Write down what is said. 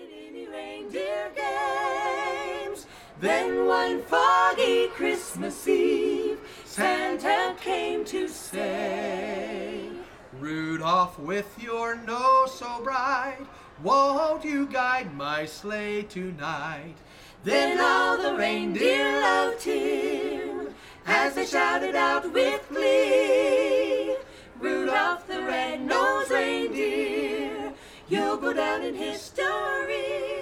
Any reindeer games. Then one foggy Christmas Eve, Santa came to say, Rudolph, with your nose so bright, won't you guide my sleigh tonight? Then all the reindeer loved him as they shouted out with glee, Rudolph the red-nosed reindeer, you'll go down in history.